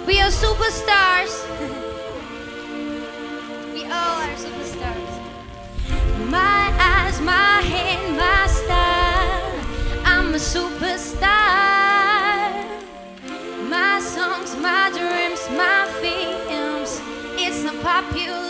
We are superstars. We all are superstars. My eyes, my hand, my style. I'm a superstar. My songs, my dreams, my films. It's not popular.